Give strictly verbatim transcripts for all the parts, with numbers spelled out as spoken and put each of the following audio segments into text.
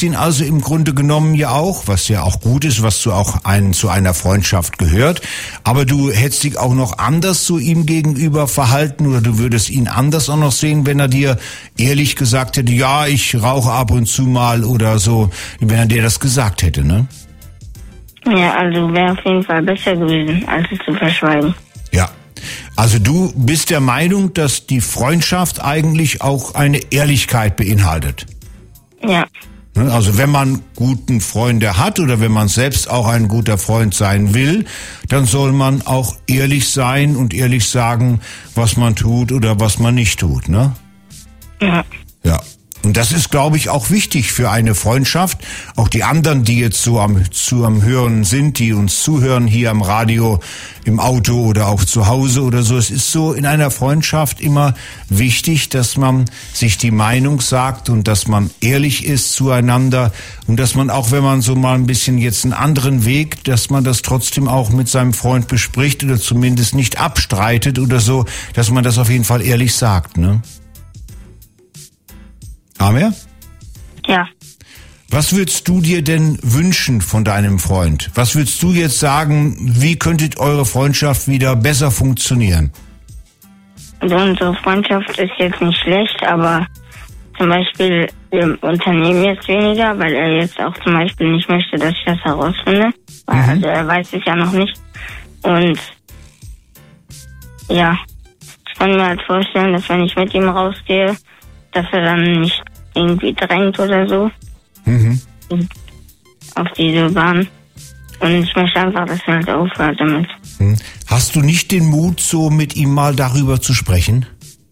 magst ihn also im Grunde genommen ja auch, was ja auch gut ist, was zu auch ein, zu einer Freundschaft gehört. Aber du hättest dich auch noch anders zu ihm gegenüber verhalten oder du würdest ihn anders auch noch sehen, wenn er dir ehrlich gesagt hätte, ja, ich rauche ab und zu mal oder so, wenn er dir das gesagt hätte, ne? Ja, also wäre auf jeden Fall besser gewesen, als es zu verschweigen. Ja. Also du bist der Meinung, dass die Freundschaft eigentlich auch eine Ehrlichkeit beinhaltet? Ja. Also wenn man guten Freunde hat oder wenn man selbst auch ein guter Freund sein will, dann soll man auch ehrlich sein und ehrlich sagen, was man tut oder was man nicht tut, ne? Ja. Ja. Und das ist, glaube ich, auch wichtig für eine Freundschaft. Auch die anderen, die jetzt so am, zu am Hören sind, die uns zuhören hier am Radio, im Auto oder auch zu Hause oder so. Es ist so in einer Freundschaft immer wichtig, dass man sich die Meinung sagt und dass man ehrlich ist zueinander und dass man auch, wenn man so mal ein bisschen jetzt einen anderen Weg, dass man das trotzdem auch mit seinem Freund bespricht oder zumindest nicht abstreitet oder so, dass man das auf jeden Fall ehrlich sagt, ne? Amir? Ja. Was würdest du dir denn wünschen von deinem Freund? Was würdest du jetzt sagen, wie könntet eure Freundschaft wieder besser funktionieren? Also unsere Freundschaft ist jetzt nicht schlecht, aber zum Beispiel, wir unternehmen jetzt weniger, weil er jetzt auch zum Beispiel nicht möchte, dass ich das herausfinde. Weil, mhm. Also er weiß es ja noch nicht. Und ja, ich kann mir halt vorstellen, dass wenn ich mit ihm rausgehe, dass er dann nicht irgendwie drängt oder so. Mhm. Auf diese Bahn. Und ich möchte einfach, dass er halt aufhört damit. Mhm. Hast du nicht den Mut, so mit ihm mal darüber zu sprechen?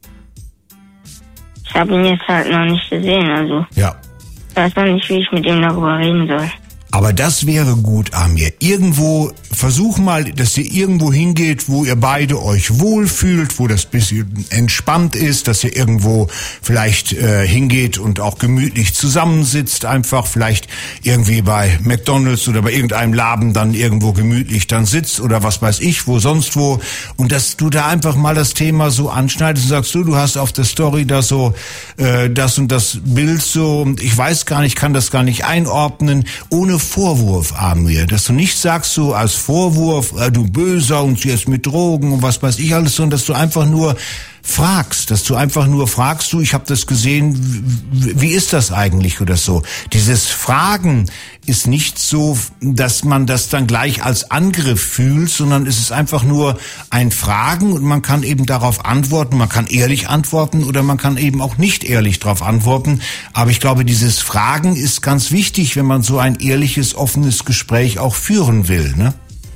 Ich habe ihn jetzt halt noch nicht gesehen, also. Ja. Ich weiß noch nicht, wie ich mit ihm darüber reden soll. Aber das wäre gut, Amir. Irgendwo, versuch mal, dass ihr irgendwo hingeht, wo ihr beide euch wohlfühlt, wo das bisschen entspannt ist, dass ihr irgendwo vielleicht äh, hingeht und auch gemütlich zusammensitzt, einfach vielleicht irgendwie bei McDonald's oder bei irgendeinem Laden dann irgendwo gemütlich dann sitzt oder was weiß ich, wo sonst wo. Und dass du da einfach mal das Thema so anschneidest und sagst, du, du hast auf der Story da so äh, das und das Bild so, und ich weiß gar nicht, kann das gar nicht einordnen, ohne Vorwurf, Amir, dass du nicht sagst so als Vorwurf, äh, du Böser und jetzt mit Drogen und was weiß ich alles, sondern dass du einfach nur fragst, dass du einfach nur fragst, du, ich habe das gesehen, wie, wie ist das eigentlich oder so. Dieses Fragen ist nicht so, dass man das dann gleich als Angriff fühlt, sondern es ist einfach nur ein Fragen und man kann eben darauf antworten, man kann ehrlich antworten oder man kann eben auch nicht ehrlich darauf antworten. Aber ich glaube, dieses Fragen ist ganz wichtig, wenn man so ein ehrliches, offenes Gespräch auch führen will, ne?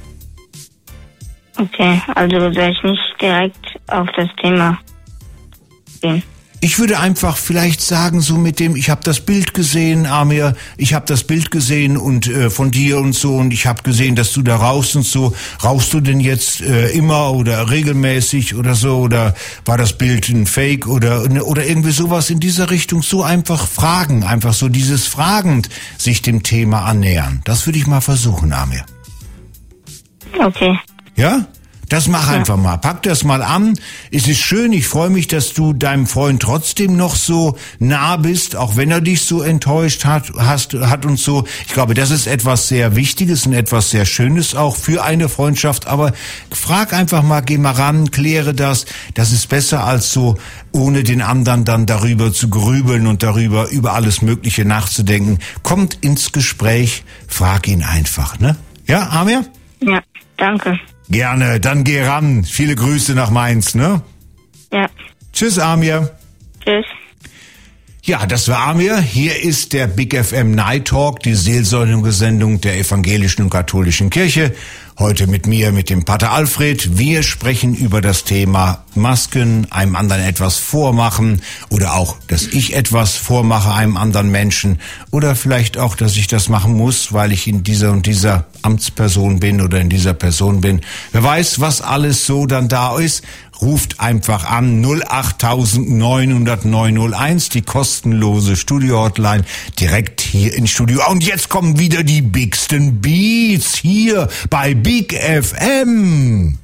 Okay, also soll ich nicht direkt auf das Thema gehen? Ich würde einfach vielleicht sagen, so mit dem, ich habe das Bild gesehen, Amir, ich habe das Bild gesehen und äh, von dir und so und ich habe gesehen, dass du da rauchst und so. Rauchst du denn jetzt äh, immer oder regelmäßig oder so oder war das Bild ein Fake oder oder irgendwie sowas in dieser Richtung? So einfach fragen, einfach so dieses fragend sich dem Thema annähern. Das würde ich mal versuchen, Amir. Okay. Ja? Das mach ja. Einfach mal. Pack das mal an. Es ist schön. Ich freue mich, dass du deinem Freund trotzdem noch so nah bist, auch wenn er dich so enttäuscht hat, hast, hat und so. Ich glaube, das ist etwas sehr Wichtiges und etwas sehr Schönes auch für eine Freundschaft. Aber frag einfach mal, geh mal ran, kläre das. Das ist besser als so, ohne den anderen dann darüber zu grübeln und darüber, über alles Mögliche nachzudenken. Kommt ins Gespräch, frag ihn einfach, ne? Ja, Amir? Ja, danke. Gerne, dann geh ran. Viele Grüße nach Mainz, ne? Ja. Tschüss, Amir. Tschüss. Ja, das war Amir. Hier ist der Big F M Night Talk, die Seelsorgesendung der evangelischen und katholischen Kirche. Heute mit mir, mit dem Pater Alfred. Wir sprechen über das Thema Masken, einem anderen etwas vormachen oder auch, dass ich etwas vormache einem anderen Menschen oder vielleicht auch, dass ich das machen muss, weil ich in dieser und dieser Amtsperson bin oder in dieser Person bin. Wer weiß, was alles so dann da ist. Ruft einfach an null acht neun null null neun null eins, die kostenlose Studio-Hotline, direkt hier ins Studio. Und jetzt kommen wieder die bigsten Beats hier bei Big F M.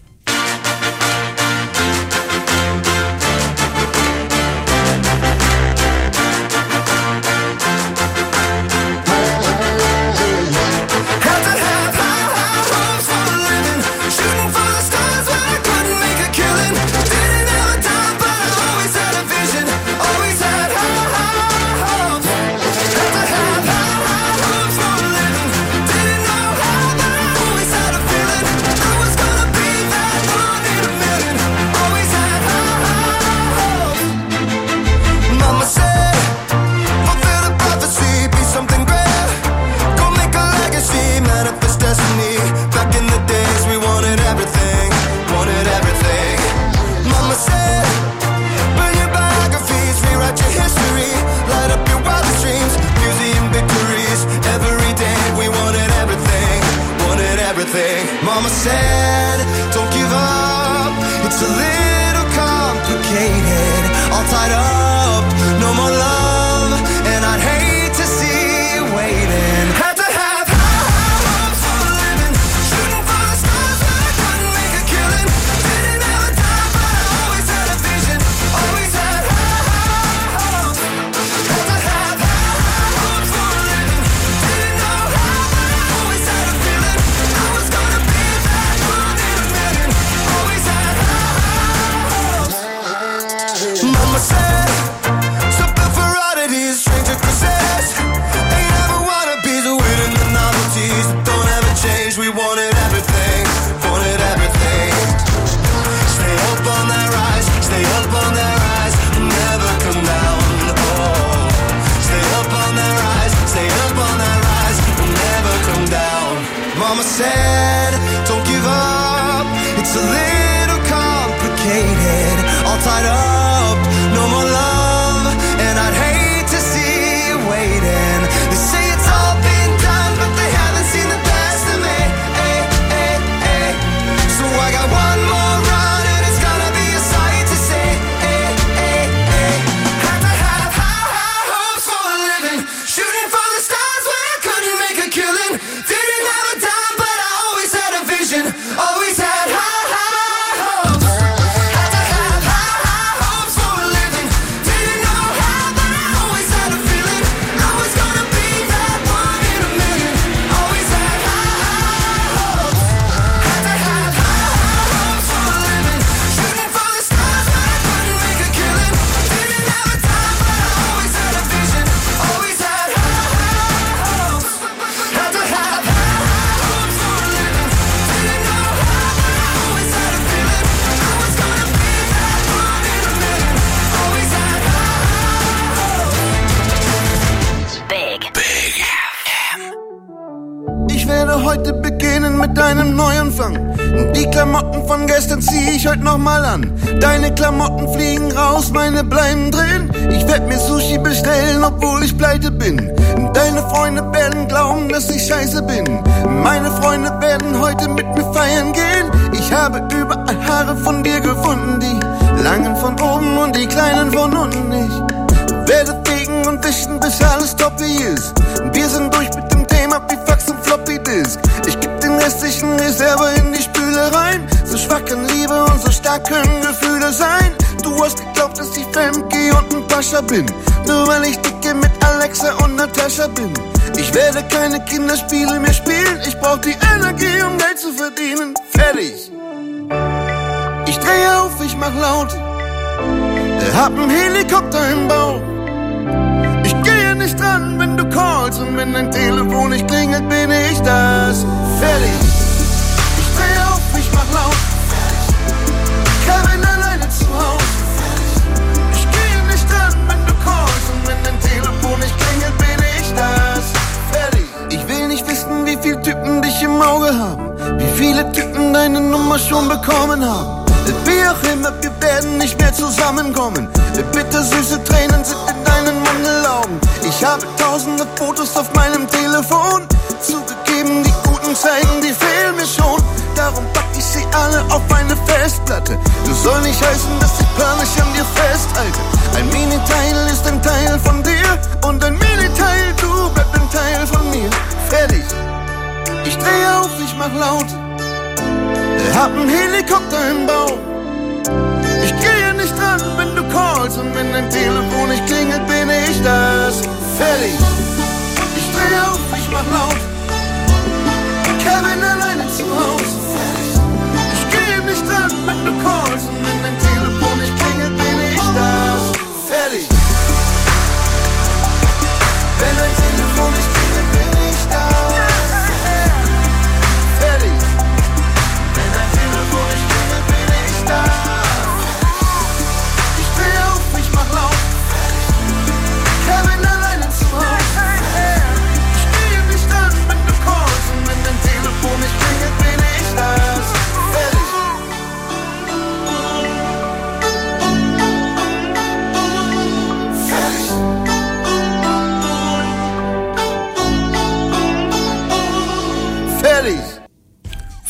Mama said, don't give up, it's a little complicated. All tied up, no more love, and I'd hate to see you waiting. Had to have high hopes for a living, shooting for the stars but I couldn't make a killing. Didn't have a dime but I always had a vision, always had high hopes. Had to have high hopes for a living, didn't know how but I always had a feeling I was gonna be that one in a million. Always had high hopes. Mama said, stop the varieties, stranger success. Ain't ever wanna be the winning the novelties that don't ever change. We wanted everything, wanted everything. Stay up on that rise, stay up on that rise, never come down. Oh, stay up on that rise, stay up on that rise, never come down. Mama said, don't give up, it's a little complicated. All tied up, no more love, and I'd hate to see you waiting. They say it's all been done, but they haven't seen the best of me. Ay, ay, ay. So I got one more run, and it's gonna be a sight to see. Ay, ay, ay. Had to have high, high hopes for a living, shooting for the stars when I couldn't make a killing. Didn't have a dime, but I always had a vision, always had high, high hopes. Had to have high, high hopes for a living, didn't know how, but I always had a feeling I was gonna be that one in a million. Always had high, high hopes. Had to have high, high hopes for a living, shooting for the stars when I couldn't make a killing. Didn't have a dime, but I always had a vision, always had high, high hopes. Had to have high, high hopes for a living, didn't know how, but I always had a feeling I was gonna be that one in a million. Always had high, high hopes. Big. Big. Ich werde heute beginnen mit einem Neuanfang. Die Klamotten von gestern zieh ich heute nochmal an. Deine Klamotten fliegen raus, meine bleiben drin. Ich werd mir Sushi bestellen, obwohl ich pleite bin. Deine Freunde werden glauben, dass ich scheiße bin. Meine Freunde werden heute mit mir feiern gehen. Ich habe überall Haare von dir gefunden, die langen von oben und die kleinen von unten. Ich werde fegen und wischen, bis alles top wie ist. Wir sind durch mit dem Thema wie Fax und Floppy Disk. Ich geb den restlichen Reserve in die Spüle rein. So schwach kann Liebe und so stark können Gefühle sein. Du hast geglaubt, dass ich Femke und ein Pascha bin, nur weil ich dicke mit Alexa und Natascha bin. Ich werde keine Kinderspiele mehr spielen. Ich brauch die Energie, um Geld zu verdienen. Fertig. Ich drehe auf, ich mach laut. Hab einen Helikopter im Bauch. Ich gehe nicht dran, wenn du callst, und wenn dein Telefon nicht klingelt, bin ich das. Fertig. Ich dreh auf, ich mach laut. Kevin alleine zu Haus. Ich gehe nicht dran, wenn du callst, und wenn dein Telefon nicht klingelt, bin ich das. Fertig. Ich will nicht wissen, wie viele Typen dich im Auge haben, wie viele Typen deine Nummer schon bekommen haben. Wie auch immer, wir werden nicht mehr zusammenkommen. Bittersüße Tränen sind in deinen Mandelaugen. Ich habe tausende Fotos auf meinem Telefon. Zugegeben, die guten Zeiten, die fehlen mir schon. Darum pack ich sie alle auf eine Festplatte. Das soll nicht heißen, dass ich panisch an dir festhalte. Ein Mini-Teil ist ein Teil von dir, und ein Mini-Teil, du bleibst ein Teil von mir. Fertig. Ich drehe auf, ich mach laut. Hab einen Helikopter im Bauch. Ich gehe nicht dran, wenn du callst, und wenn dein Telefon nicht klingelt, bin ich das. Fertig. Ich dreh auf, ich mach laut. Kevin alleine zu Haus. Ich gehe nicht dran, wenn du callst, und wenn dein Telefon nicht klingelt, bin ich das. Fertig. Wenn dein Telefon nicht klingelt, bin ich das. Fertig. Wenn dein Telefon nicht klingelt, bin ich da. Ich dreh auf, ich mach laut. Kevin alleine zu Haus. Ich gehe nicht an, wenn du callst, und wenn dein Telefon nicht klingelt, bin ich das. Fertig.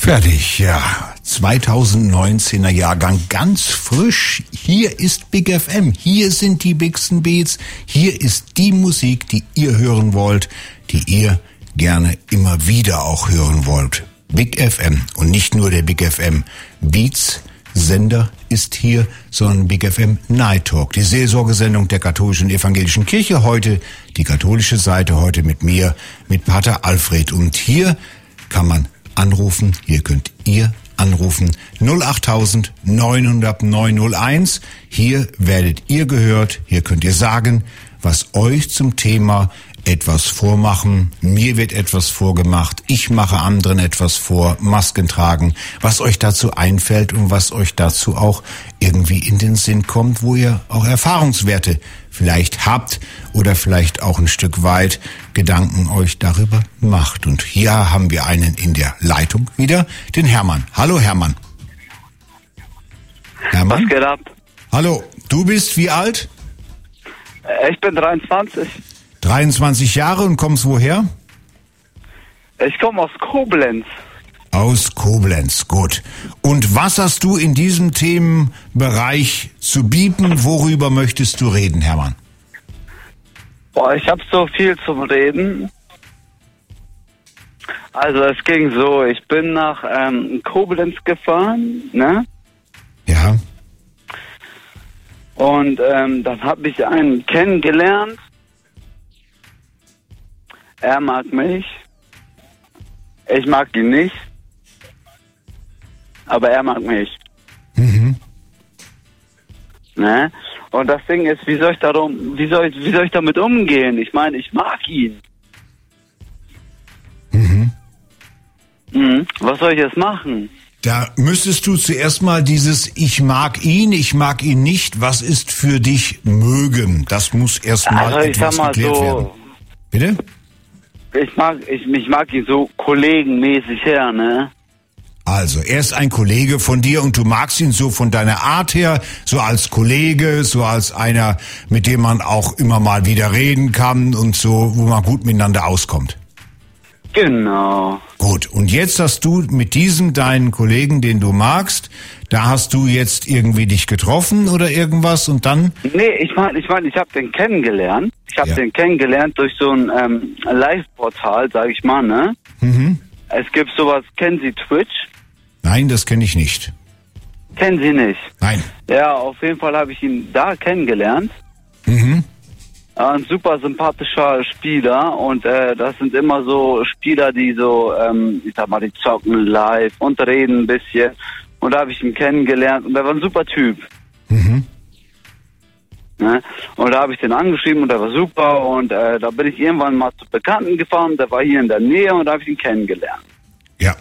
Fertig, ja. zweitausendneunzehner Jahrgang, ganz frisch. Hier ist Big F M, hier sind die Bigsten Beats, hier ist die Musik, die ihr hören wollt, die ihr gerne immer wieder auch hören wollt. Big F M und nicht nur der Big F M Beats Sender ist hier, sondern Big F M Night Talk, die Seelsorgesendung der katholischen evangelischen Kirche. Heute die katholische Seite, heute mit mir, mit Pater Alfred. Und hier kann man anrufen, hier könnt ihr anrufen, null acht neun null null neun null eins. Hier werdet ihr gehört, hier könnt ihr sagen, was euch zum Thema etwas vormachen, mir wird etwas vorgemacht, ich mache anderen etwas vor, Masken tragen, was euch dazu einfällt und was euch dazu auch irgendwie in den Sinn kommt, wo ihr auch Erfahrungswerte vielleicht habt oder vielleicht auch ein Stück weit Gedanken euch darüber macht. Und hier haben wir einen in der Leitung wieder, den Hermann. Hallo Hermann. Hermann? Was geht ab? Hallo, du bist wie alt? Ich bin dreiundzwanzig. dreiundzwanzig Jahre und kommst woher? Ich komme aus Koblenz. Aus Koblenz, gut. Und was hast du in diesem Themenbereich zu bieten? Worüber möchtest du reden, Hermann? Boah, ich habe so viel zum Reden. Also es ging so, ich bin nach ähm, Koblenz gefahren, ne? Ja. Und ähm, dann habe ich einen kennengelernt. Er mag mich. Ich mag ihn nicht. Aber er mag mich. Mhm. Ne? Und das Ding ist, wie soll ich darum, wie soll ich, wie soll ich damit umgehen? Ich meine, ich mag ihn. Mhm. Mhm. Was soll ich jetzt machen? Da müsstest du zuerst mal dieses Ich mag ihn, ich mag ihn nicht, was ist für dich mögen? Das muss erst mal Also ich sag etwas mal geklärt so, werden. Bitte? Ich mag, ich, ich mag ihn so kollegenmäßig her, ne? Also, er ist ein Kollege von dir und du magst ihn so von deiner Art her, so als Kollege, so als einer, mit dem man auch immer mal wieder reden kann und so, wo man gut miteinander auskommt. Genau. Gut, und jetzt hast du mit diesem deinen Kollegen, den du magst, da hast du jetzt irgendwie dich getroffen oder irgendwas und dann? Nee, ich meine, ich meine, ich habe den kennengelernt. Ich habe Ja. den kennengelernt durch so ein ähm, Live-Portal, sag ich mal, ne? Mhm. Es gibt sowas, kennen Sie Twitch? Nein, das kenne ich nicht. Kennen Sie nicht? Nein. Ja, auf jeden Fall habe ich ihn da kennengelernt. Mhm. Ein super sympathischer Spieler und äh, das sind immer so Spieler, die so, ähm, ich sag mal, die zocken live und reden ein bisschen. Und da habe ich ihn kennengelernt und er war ein super Typ. Mhm. Ne? Und da habe ich den angeschrieben und der war super und äh, da bin ich irgendwann mal zu Bekannten gefahren, der war hier in der Nähe und da habe ich ihn kennengelernt. Ja.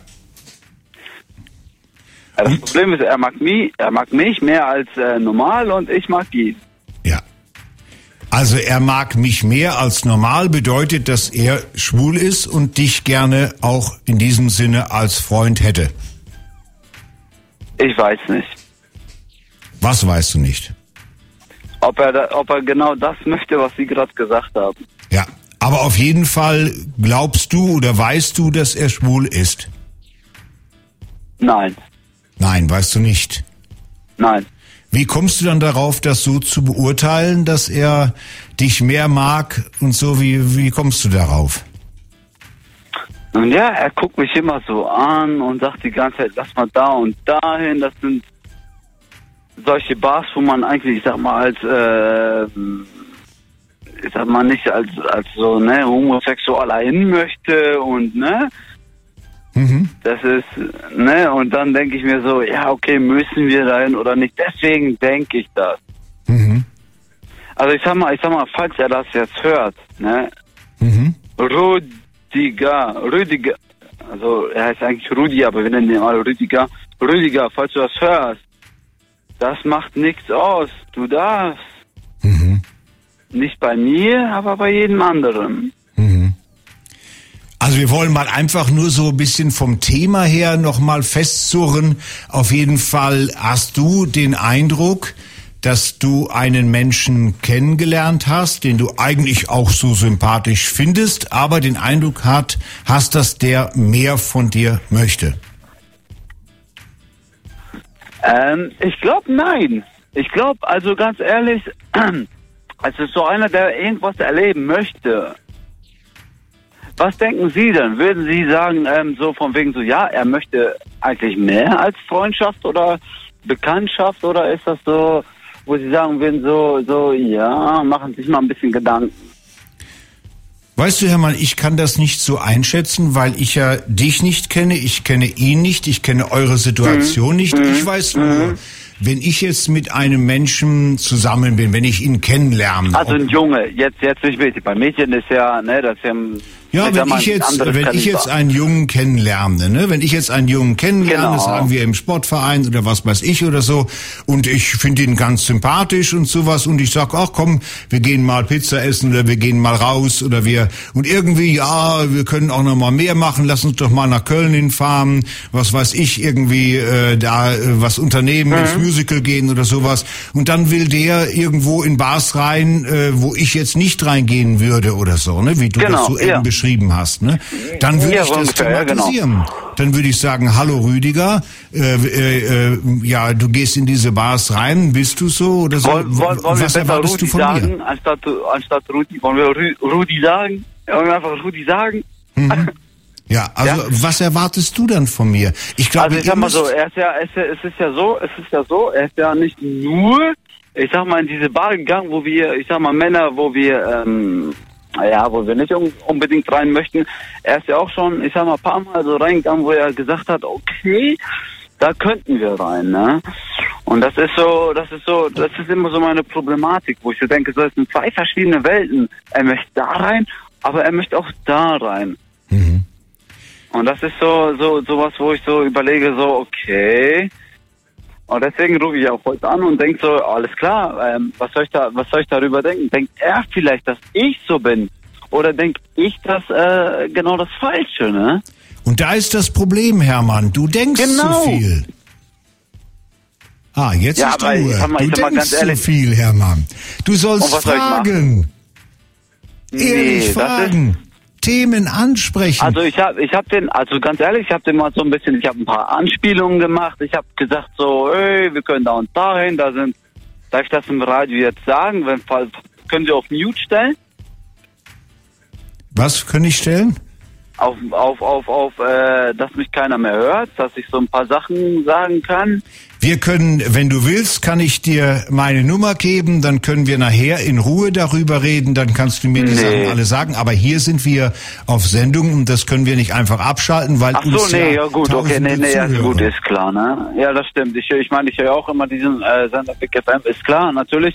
Ja, das Problem ist, er mag mich, er mag mich mehr als äh, normal und ich mag ihn. Ja. Also er mag mich mehr als normal, bedeutet, dass er schwul ist und dich gerne auch in diesem Sinne als Freund hätte. Ich weiß nicht, Was weißt du nicht? ob er, da, ob er genau das möchte, was Sie gerade gesagt haben. Ja. Aber auf jeden Fall glaubst du oder weißt du, dass er schwul ist? Nein, Nein, weißt du nicht. nein. Wie kommst du dann darauf, das so zu beurteilen, dass er dich mehr mag und so? Wie, wie kommst du darauf? Und ja, er guckt mich immer so an und sagt die ganze Zeit, lass mal da und dahin. Das sind solche Bars, wo man eigentlich, ich sag mal, als, äh, ich sag mal, nicht als, als so, ne, Homosexueller hin möchte und, ne, Mhm. das ist, ne, und dann denke ich mir so, ja, okay, müssen wir dahin oder nicht? Deswegen denke ich das. Mhm. Also ich sag mal, ich sag mal, falls er das jetzt hört, ne, Mhm. Rüdiger, Rüdiger, also er heißt eigentlich Rudi, aber wir nennen ihn alle Rüdiger. Rüdiger, falls du das hörst, das macht nichts aus. Du darfst. Mhm. Nicht bei mir, aber bei jedem anderen. Mhm. Also wir wollen mal einfach nur so ein bisschen vom Thema her nochmal festzurren. Auf jeden Fall hast du den Eindruck, dass du einen Menschen kennengelernt hast, den du eigentlich auch so sympathisch findest, aber den Eindruck hat, hast, dass der mehr von dir möchte. Ähm, ich glaube, nein. Ich glaube, also ganz ehrlich, es ist so einer, der irgendwas erleben möchte. Was denken Sie denn? Würden Sie sagen, ähm, so von wegen so, ja, er möchte eigentlich mehr als Freundschaft oder Bekanntschaft, oder ist das so, wo Sie sagen würden, so, so, ja, machen sich mal ein bisschen Gedanken? Weißt du, Hermann, ich kann das nicht so einschätzen, weil ich ja dich nicht kenne, ich kenne ihn nicht, ich kenne eure Situation mhm. nicht. Mhm. Ich weiß nur, mhm. wenn ich jetzt mit einem Menschen zusammen bin, wenn ich ihn kennenlerne. Also ein Junge, jetzt jetzt nicht Mädchen. Bei Mädchen ist ja, ne, das ist ja Ja, wenn ich jetzt, wenn ich jetzt einen Jungen kennenlerne, ne, wenn ich jetzt einen Jungen kennenlerne, genau. sagen wir im Sportverein oder was weiß ich oder so, und ich finde ihn ganz sympathisch und sowas, und ich sag, ach komm, wir gehen mal Pizza essen oder wir gehen mal raus oder wir, und irgendwie, ja, wir können auch noch mal mehr machen, lass uns doch mal nach Köln hinfahren, was weiß ich, irgendwie äh, da äh, was unternehmen, mhm. ins Musical gehen oder sowas, und dann will der irgendwo in Bars rein, äh, wo ich jetzt nicht reingehen würde oder so, ne, wie du genau, das so eben ja. beschrieben hast, ne? Dann würde ja, ich das ungefähr, thematisieren. Ja, genau. Dann würde ich sagen, hallo Rüdiger, äh, äh, äh, ja, du gehst in diese Bars rein, bist du so oder so? Wollen, wollen, wollen Was wir erwartest Rudi du von sagen, mir? Anstatt, anstatt Rudi, wollen wir Rü, Rudi sagen? Wollen wir einfach Rudi sagen? Mhm. Ja, also Ja. was erwartest du dann von mir? Ich glaube, Also ich sag mal so, er ist ja, es ist, es ist ja so, es ist ja so, er ist ja nicht nur, ich sag mal, in diese Bar gegangen, wo wir, ich sag mal, Männer, wo wir, ähm, ja, wo wir nicht unbedingt rein möchten. Er ist ja auch schon, ich sag mal, ein paar Mal so reingegangen, wo er gesagt hat, okay, da könnten wir rein, ne? Und das ist so, das ist so, das ist immer so meine Problematik, wo ich so denke, so, es sind zwei verschiedene Welten. Er möchte da rein, aber er möchte auch da rein. Mhm. Und das ist so, so, sowas, wo ich so überlege, so, okay. Und deswegen rufe ich auch heute an und denke so, alles klar, ähm, was soll ich da, was soll ich darüber denken? Denkt er vielleicht, dass ich so bin? Oder denke ich das, äh, genau das Falsche, ne? Und da ist das Problem, Hermann, du denkst Genau. zu viel. Ah, jetzt Ja, ist aber Ruhe. ich sag mal- Du ich sag mal denkst ganz ehrlich- zu viel, Hermann. Du sollst Und was soll ich fragen. Ehrlich das fragen. ist, Themen ansprechen. also ich habe, ich habe den, also ganz ehrlich, ich habe den mal so ein bisschen, ich habe ein paar Anspielungen gemacht. Ich habe gesagt so, hey, wir können da und dahin, da sind, darf ich das im Radio jetzt sagen? Wenn, können Sie auf Mute stellen? Was können ich stellen? Auf, auf, auf, auf, äh, dass mich keiner mehr hört, dass ich so ein paar Sachen sagen kann. Wir können, wenn du willst, kann ich dir meine Nummer geben, dann können wir nachher in Ruhe darüber reden, dann kannst du mir die Nee. Sachen alle sagen. Aber hier sind wir auf Sendung und das können wir nicht einfach abschalten, weil Ach so, uns nee, ja, ja gut, okay, nee, tausende nee, ja Zuhörer. gut, ist klar, ne? Ja, das stimmt. Ich, ich meine, ich höre auch immer diesen äh, Sender Big F M, ist klar, natürlich.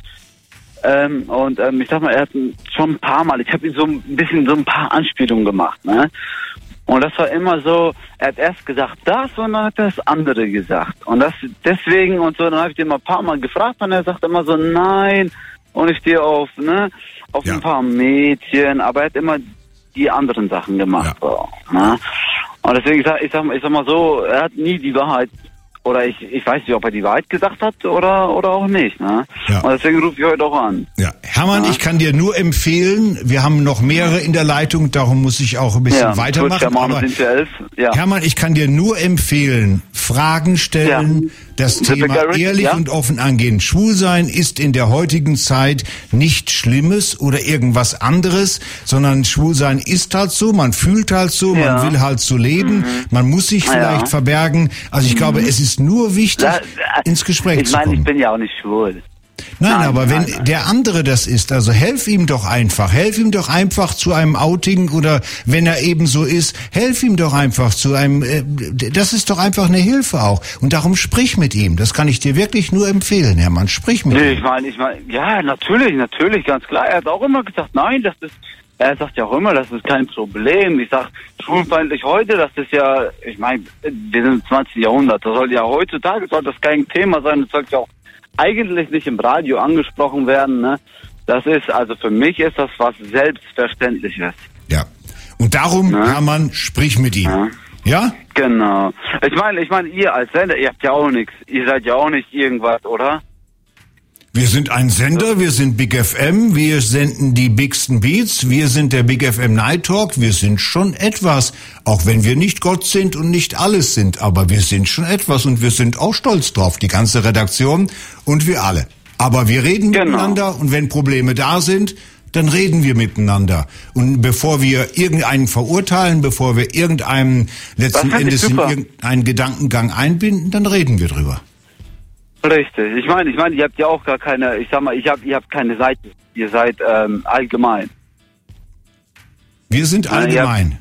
Ähm, und ähm, ich sag mal, er hat schon ein paar Mal, ich habe ihm so ein bisschen so ein paar Anspielungen gemacht, ne? Und das war immer so, er hat erst gesagt das und dann hat er das andere gesagt. Und das deswegen und so, dann habe ich den mal ein paar Mal gefragt und er sagt immer so, nein, und ich stehe auf, ne, auf Ja. ein paar Mädchen, aber er hat immer die anderen Sachen gemacht. Ja. So, ne? Und deswegen, ich sag, ich, sag, ich sag mal so, er hat nie die Wahrheit, oder ich, ich weiß nicht, ob er die Wahrheit gesagt hat oder, oder auch nicht. Ne? Ja. Und deswegen rufe ich heute auch an. Ja, Hermann, Ja. ich kann dir nur empfehlen, wir haben noch mehrere in der Leitung, darum muss ich auch ein bisschen Ja, weitermachen. Gut, Aber sind wir elf. Ja. Hermann, ich kann dir nur empfehlen, Fragen stellen, Ja. das Bitte, Thema Garrett, ehrlich ja? und offen angehen. Schwulsein ist in der heutigen Zeit nichts Schlimmes oder irgendwas anderes, sondern Schwulsein ist halt so, man fühlt halt so, Ja. man will halt so leben, Mhm. man muss sich Ja. vielleicht verbergen. Also ich glaube, es ist nur wichtig, Da- ins Gespräch ich zu meine, kommen. ich bin ja auch nicht schwul. Nein, Nein, aber wenn nein, nein. der andere das ist, also helf ihm doch einfach, helf ihm doch einfach zu einem Outing oder wenn er eben so ist, helf ihm doch einfach zu einem, äh, das ist doch einfach eine Hilfe auch. Und darum sprich mit ihm, das kann ich dir wirklich nur empfehlen, Hermann, sprich mit Nee, ihm. ich meine, ich meine, ja, natürlich, natürlich, ganz klar. Er hat auch immer gesagt, nein, das ist, er sagt ja auch immer, das ist kein Problem. Ich sag, schwulenfeindlich heute, das ist ja, ich meine, wir sind im zwanzigsten Jahrhundert, das soll ja heutzutage, soll das kein Thema sein, das sollte ja auch eigentlich nicht im Radio angesprochen werden, ne? Das ist, also für mich ist das was Selbstverständliches. Ja. Und darum, Ja. Hermann, sprich mit ihm. Ja. Ja? Genau. Ich meine, ich meine, ihr als Sender, ihr habt ja auch nichts. Ihr seid ja auch nicht irgendwas, oder? Wir sind ein Sender, wir sind Big F M, wir senden die bigsten Beats, wir sind der Big F M Night Talk, wir sind schon etwas, auch wenn wir nicht Gott sind und nicht alles sind, aber wir sind schon etwas und wir sind auch stolz drauf, die ganze Redaktion und wir alle. Aber wir reden genau. miteinander und wenn Probleme da sind, dann reden wir miteinander. Und bevor wir irgendeinen verurteilen, bevor wir irgendeinen letzten Endes in irgendeinen Gedankengang einbinden, dann reden wir drüber. Richtig. Ich meine, ich meine, ihr habt ja auch gar keine, ich sag mal, ich hab, ihr habt keine Seite. Ihr seid ähm, allgemein. Wir sind allgemein.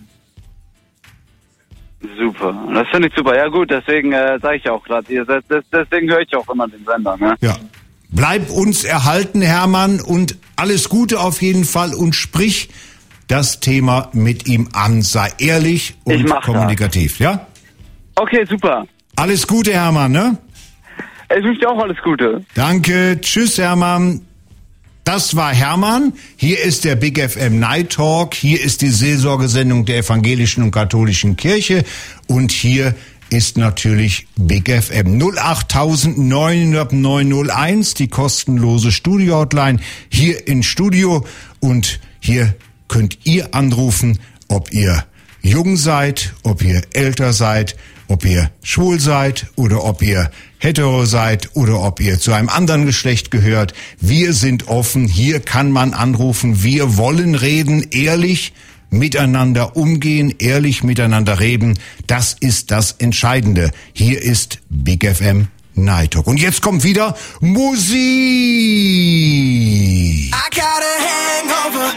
Ja, super. Das finde ich super. Ja gut, deswegen äh, sage ich auch gerade, deswegen höre ich auch immer den Sender. Ne? Ja. Bleib uns erhalten, Hermann, und alles Gute auf jeden Fall und sprich das Thema mit ihm an. Sei ehrlich und kommunikativ, das. Ja? Okay, super. Alles Gute, Hermann, ne? Ich wünsche dir auch alles Gute. Danke. Tschüss, Hermann. Das war Hermann. Hier ist der Big F M Night Talk. Hier ist die Seelsorgesendung der Evangelischen und Katholischen Kirche. Und hier ist natürlich Big F M null acht neun null neun null eins, die kostenlose Studio-Hotline hier im Studio. Und hier könnt ihr anrufen, ob ihr jung seid, ob ihr älter seid, ob ihr schwul seid oder ob ihr hetero seid oder ob ihr zu einem anderen Geschlecht gehört. Wir sind offen, hier kann man anrufen. Wir wollen reden, ehrlich miteinander umgehen, ehrlich miteinander reden. Das ist das Entscheidende. Hier ist Big F M Night Talk. Und jetzt kommt wieder Musik. I got a hangover.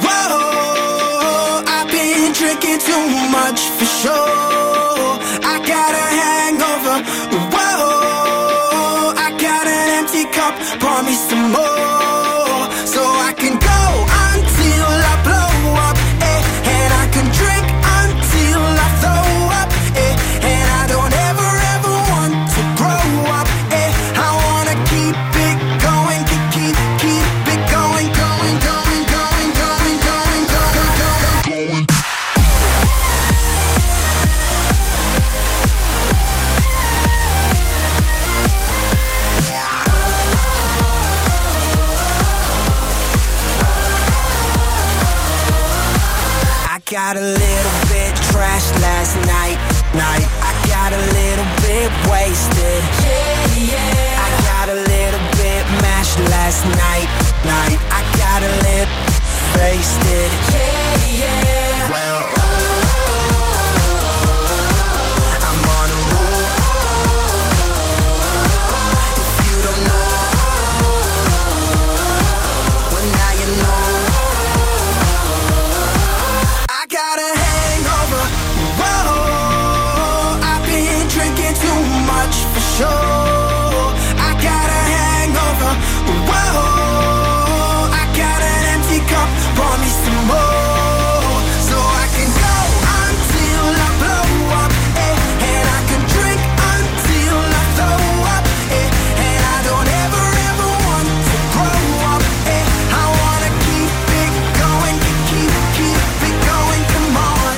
Whoa, I've been drinking too much for sure. I got a hangover. Whoa, I got an empty cup. Pour me some more, so I can go until I blow up. And I can drink until I throw up, eh? And I don't ever, ever want to grow up, eh? I wanna keep it going, keep, keep, keep it going, going, going, going, going, going, going, going, going. I got a little bit trashed last night, night. I got a little bit wasted. Yeah, yeah. I got a little bit mashed last night, night. I got a little wasted. Yeah, yeah. Well, I'm on a roll. If you don't know, well now you know. I got a hangover. Whoa, I've been drinking too much for sure. I got a hangover. Whoa, I got an empty cup. Pour me some more, so I can go until I blow up, eh? And I can drink until I throw up, eh? And I don't ever, ever want to grow up, eh? I wanna keep it going, keep, keep, keep it going, come on.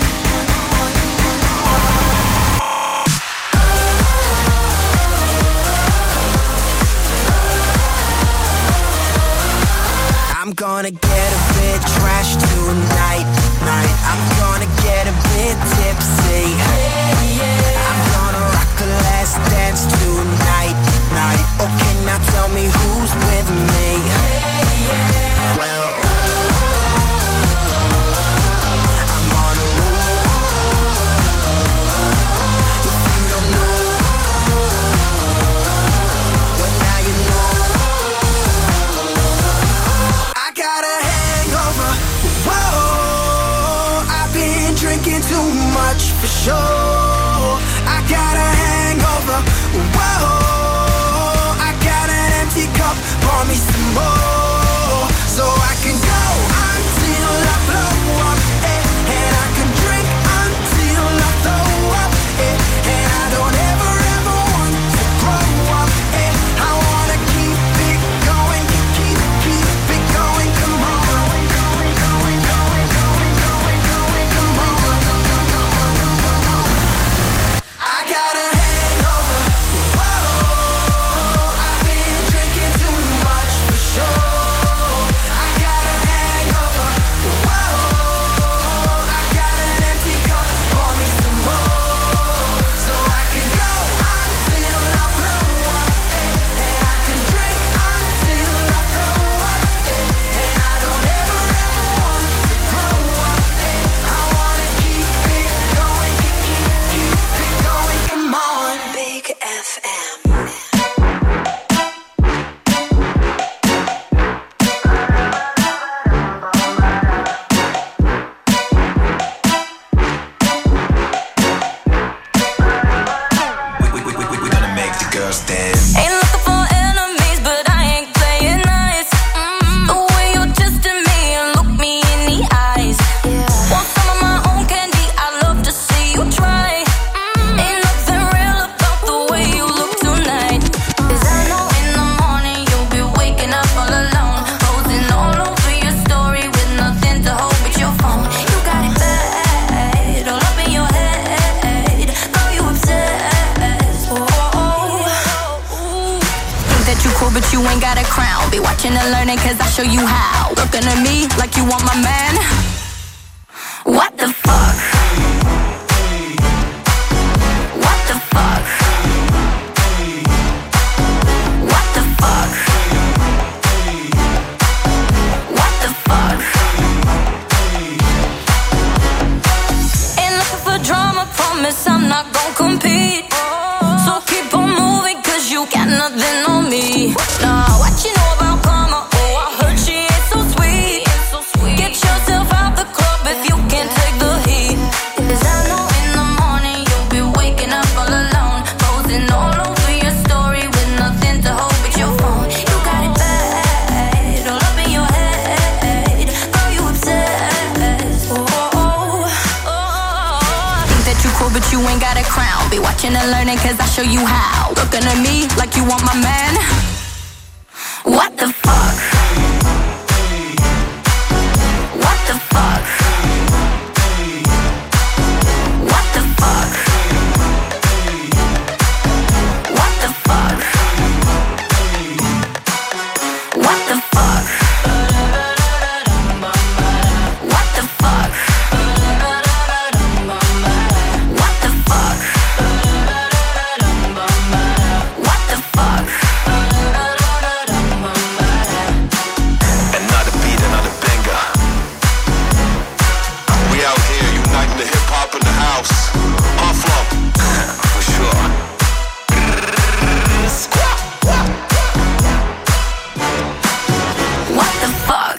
I'm gonna get a bit trashed tonight, night. I'm gonna get a bit tipsy. I'm gonna rock the last dance tonight, night. Okay, now tell me who's with me. Well, I'm on a roll. If you don't know, well now you know. I got a hangover. Whoa, I've been drinking too much for sure. I got a hangover. Whoa, I got an empty cup. Pour me some more, so I can go until I blow up, eh? And I can drink until I throw up, eh? And I don't ever, ever want to grow up, eh? I wanna keep it going, keep, keep, keep it going, come on. Going, going, going, going, going, going, going, come on. I got a hangover. Whoa, I've been drinking too much you ain't got a crown. Be watching and learning cause I show you how. Looking at me like you want my man. What the fuck? What the fuck? What the fuck? What the fuck? Ain't looking for drama, promise I'm not gon' compete. So keep on moving cause you got nothing on me. Nah, what you know about karma? Oh, I heard she ain't so sweet. Get yourself out the club if you can't take the heat. Cause I know in the morning you'll be waking up all alone, posing all over your story with nothing to hold but your phone. You got it bad, all up in your head. Girl, you obsessed. Oh, oh, oh. Think that you cool but you ain't got a crown. Be watching and learning cause I show you how. Looking at me like you want my man. What the fuck? What the fuck? What the fuck? What the fuck? What the fuck? What the fuck? What the fuck? What the fuck? Another beat, another banger. We out here uniting the hip hop in the house. On flow, for sure. What the fuck?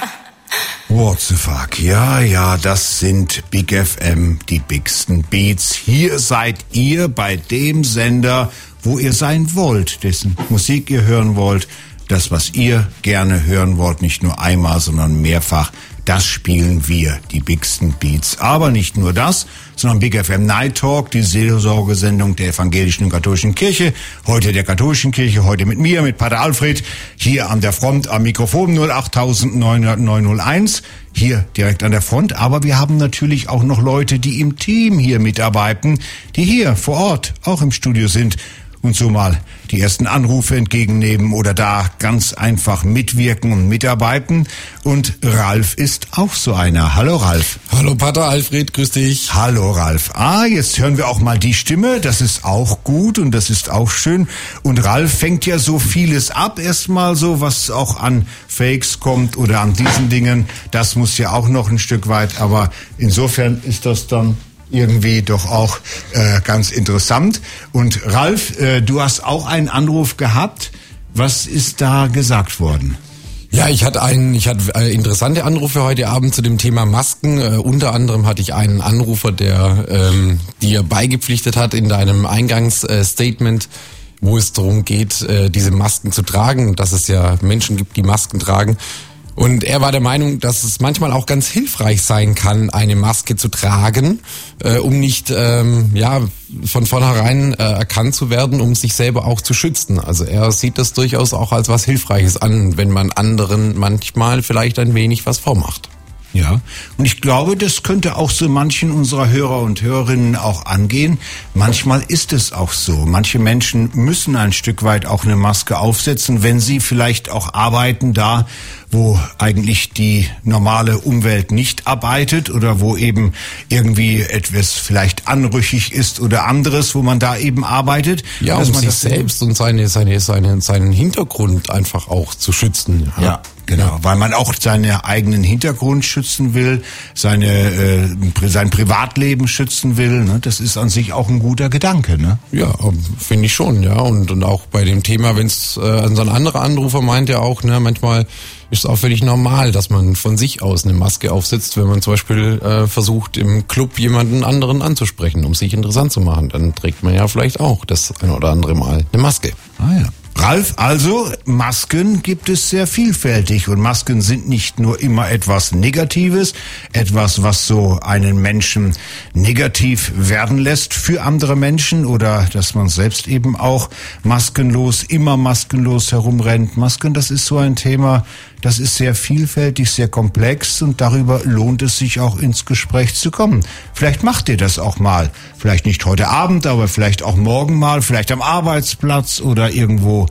What the fuck? Ja, ja, das sind Big F M, die bigsten Beats. Hier seid ihr bei dem Sender, wo ihr sein wollt, dessen Musik ihr hören wollt. Das, was ihr gerne hören wollt, nicht nur einmal, sondern mehrfach, das spielen wir, die bigsten Beats. Aber nicht nur das, sondern Big F M Night Talk, die Seelsorgesendung der evangelischen und katholischen Kirche. Heute der katholischen Kirche, heute mit mir, mit Pater Alfred, hier an der Front am Mikrofon null acht neun null neun null eins, hier direkt an der Front. Aber wir haben natürlich auch noch Leute, die im Team hier mitarbeiten, die hier vor Ort auch im Studio sind und so mal die ersten Anrufe entgegennehmen oder da ganz einfach mitwirken und mitarbeiten. Und Ralf ist auch so einer. Hallo Ralf. Hallo Pater Alfred, grüß dich. Hallo Ralf. Ah, jetzt hören wir auch mal die Stimme. Das ist auch gut und das ist auch schön. Und Ralf fängt ja so vieles ab, erstmal so, was auch an Fakes kommt oder an diesen Dingen. Das muss ja auch noch ein Stück weit, aber insofern ist das dann irgendwie doch auch äh, ganz interessant. Und Ralf, äh, du hast auch einen Anruf gehabt. Was ist da gesagt worden? Ja, ich hatte einen, ich hatte äh, interessante Anrufe heute Abend zu dem Thema Masken. Äh, unter anderem hatte ich einen Anrufer, der ähm, dir beigepflichtet hat in deinem Eingangsstatement, äh, wo es darum geht, äh, diese Masken zu tragen, dass es ja Menschen gibt, die Masken tragen. Und er war der Meinung, dass es manchmal auch ganz hilfreich sein kann, eine Maske zu tragen, äh, um nicht ähm, ja von vornherein äh, erkannt zu werden, um sich selber auch zu schützen. Also er sieht das durchaus auch als was Hilfreiches an, wenn man anderen manchmal vielleicht ein wenig was vormacht. Ja, und ich glaube, das könnte auch so manchen unserer Hörer und Hörerinnen auch angehen. Manchmal ist es auch so. Manche Menschen müssen ein Stück weit auch eine Maske aufsetzen, wenn sie vielleicht auch arbeiten da, wo eigentlich die normale Umwelt nicht arbeitet oder wo eben irgendwie etwas vielleicht anrüchig ist oder anderes, wo man da eben arbeitet. Ja, um sich selbst und seine, seine, seine, seinen Hintergrund einfach auch zu schützen. Ja. ja. Genau, weil man auch seinen eigenen Hintergrund schützen will, seine äh, sein Privatleben schützen will. Ne? Das ist an sich auch ein guter Gedanke, ne? Ja, finde ich schon, ja. Und und auch bei dem Thema, wenn es äh, so ein anderer Anrufer meint ja auch, ne, manchmal ist es auch völlig normal, dass man von sich aus eine Maske aufsetzt, wenn man zum Beispiel äh, versucht, im Club jemanden anderen anzusprechen, um sich interessant zu machen. Dann trägt man ja vielleicht auch das ein oder andere Mal eine Maske. Ah ja. Ralf, also Masken gibt es sehr vielfältig und Masken sind nicht nur immer etwas Negatives, etwas, was so einen Menschen negativ werden lässt für andere Menschen oder dass man selbst eben auch maskenlos, immer maskenlos herumrennt. Masken, das ist so ein Thema, das ist sehr vielfältig, sehr komplex und darüber lohnt es sich auch ins Gespräch zu kommen. Vielleicht macht ihr das auch mal. Vielleicht nicht heute Abend, aber vielleicht auch morgen mal, vielleicht am Arbeitsplatz oder irgendwo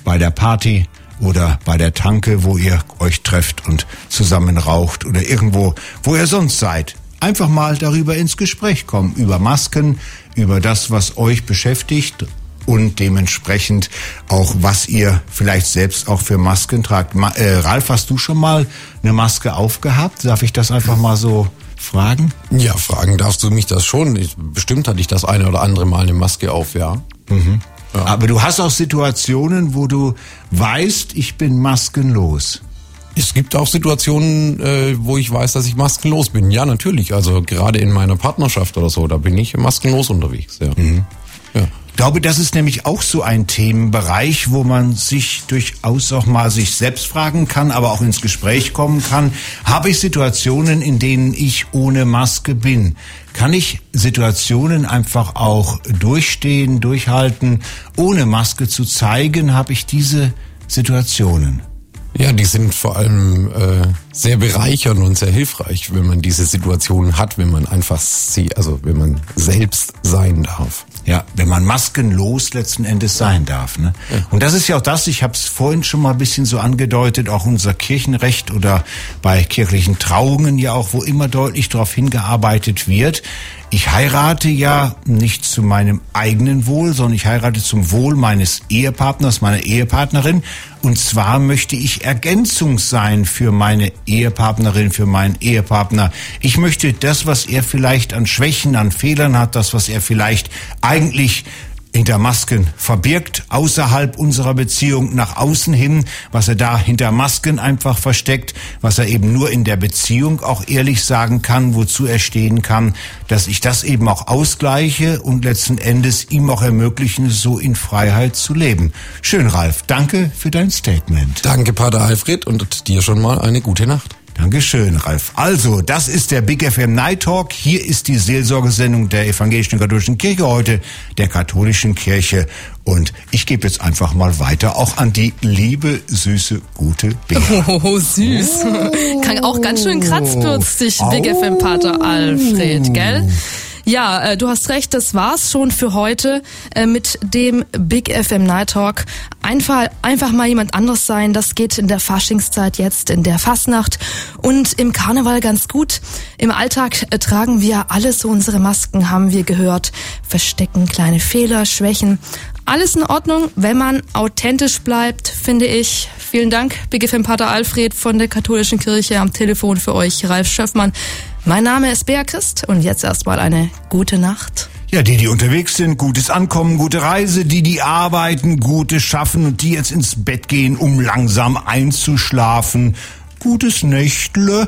bei der Party oder bei der Tanke, wo ihr euch trefft und zusammen raucht oder irgendwo, wo ihr sonst seid. Einfach mal darüber ins Gespräch kommen, über Masken, über das, was euch beschäftigt und dementsprechend auch, was ihr vielleicht selbst auch für Masken tragt. Ma- äh, Ralf, hast du schon mal eine Maske aufgehabt? Darf ich das einfach mal so fragen? Ja, fragen darfst du mich das schon. Ich, bestimmt hatte ich das eine oder andere Mal eine Maske auf, ja. Mhm. Ja. Aber du hast auch Situationen, wo du weißt, ich bin maskenlos. Es gibt auch Situationen, äh, wo ich weiß, dass ich maskenlos bin. Ja, natürlich. Also gerade in meiner Partnerschaft oder so, da bin ich maskenlos unterwegs. Ja. Mhm. Ja. Ich glaube, das ist nämlich auch so ein Themenbereich, wo man sich durchaus auch mal sich selbst fragen kann, aber auch ins Gespräch kommen kann. Habe ich Situationen, in denen ich ohne Maske bin? Kann ich Situationen einfach auch durchstehen, durchhalten, ohne Maske zu zeigen? Habe ich diese Situationen? Ja, die sind vor allem äh, sehr bereichernd und sehr hilfreich, wenn man diese Situationen hat, wenn man einfach sie, also wenn man selbst sein darf. Ja, wenn man maskenlos letzten Endes sein darf. Ne? Ja. Und das ist ja auch das, ich habe es vorhin schon mal ein bisschen so angedeutet, auch unser Kirchenrecht oder bei kirchlichen Trauungen ja auch, wo immer deutlich darauf hingearbeitet wird. Ich heirate ja nicht zu meinem eigenen Wohl, sondern ich heirate zum Wohl meines Ehepartners, meiner Ehepartnerin. Und zwar möchte ich Ergänzung sein für meine Ehepartnerin, für meinen Ehepartner. Ich möchte das, was er vielleicht an Schwächen, an Fehlern hat, das, was er vielleicht eigentlich hinter Masken verbirgt, außerhalb unserer Beziehung nach außen hin, was er da hinter Masken einfach versteckt, was er eben nur in der Beziehung auch ehrlich sagen kann, wozu er stehen kann, dass ich das eben auch ausgleiche und letzten Endes ihm auch ermöglichen, so in Freiheit zu leben. Schön, Ralf. Danke für dein Statement. Danke, Pater Alfred, und dir schon mal eine gute Nacht. Dankeschön, Ralf. Also, das ist der Big F M Night Talk. Hier ist die Seelsorgesendung der Evangelischen Katholischen Kirche heute, der Katholischen Kirche. Und ich gebe jetzt einfach mal weiter, auch an die liebe, süße, gute Bea. Oh, süß. Oh. Kann auch ganz schön kratzbürstig, oh. Big F M Pater Alfred, gell? Ja, äh, du hast recht, das war's schon für heute äh, mit dem Big F M Night Talk. Einfach, einfach mal jemand anderes sein, das geht in der Faschingszeit jetzt, in der Fastnacht und im Karneval ganz gut. Im Alltag äh, tragen wir alle so unsere Masken, haben wir gehört, verstecken kleine Fehler, Schwächen. Alles in Ordnung, wenn man authentisch bleibt, finde ich. Vielen Dank, Big F M Pater Alfred von der Katholischen Kirche, am Telefon für euch, Ralf Schöffmann. Mein Name ist Bea Christ und jetzt erstmal eine gute Nacht. Ja, die, die unterwegs sind, gutes Ankommen, gute Reise, die, die arbeiten, gutes Schaffen und die jetzt ins Bett gehen, um langsam einzuschlafen. Gutes Nächtle.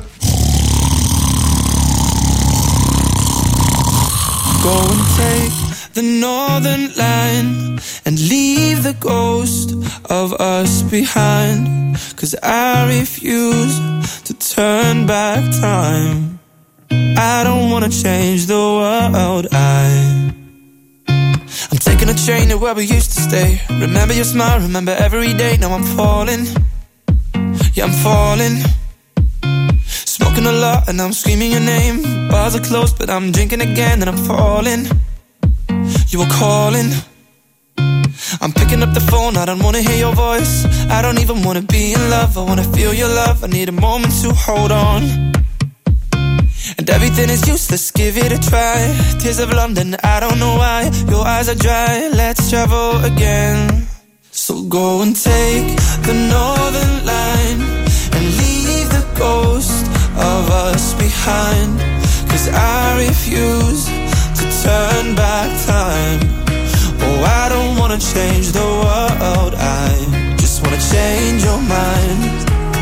Go and take the northern line and leave the ghost of us behind, 'cause I refuse to turn back time. I don't wanna change the world, I I'm taking a train to where we used to stay. Remember your smile, remember every day. Now I'm falling, yeah I'm falling. Smoking a lot and I'm screaming your name. Bars are closed but I'm drinking again and I'm falling. You were calling, I'm picking up the phone, I don't wanna hear your voice. I don't even wanna be in love, I wanna feel your love. I need a moment to hold on. And everything is useless, give it a try. Tears of London, I don't know why. Your eyes are dry, let's travel again. So go and take the northern line and leave the ghost of us behind, 'cause I refuse to turn back time. Oh, I don't wanna change the world, I just wanna change your mind.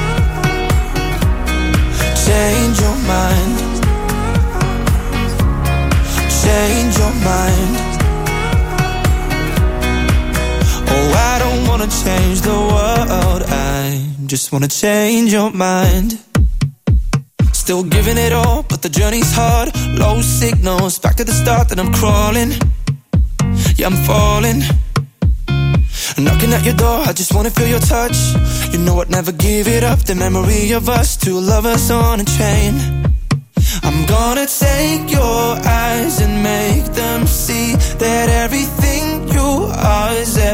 Change your mind. Change your mind. Oh, I don't wanna change the world, I just wanna change your mind. Still giving it all, but the journey's hard. Low signals, back to the start, that I'm crawling. Yeah, I'm falling. Knocking at your door, I just wanna feel your touch. You know I'd never give it up, the memory of us, two lovers on a train. I'm gonna take your eyes and make them see that everything you are is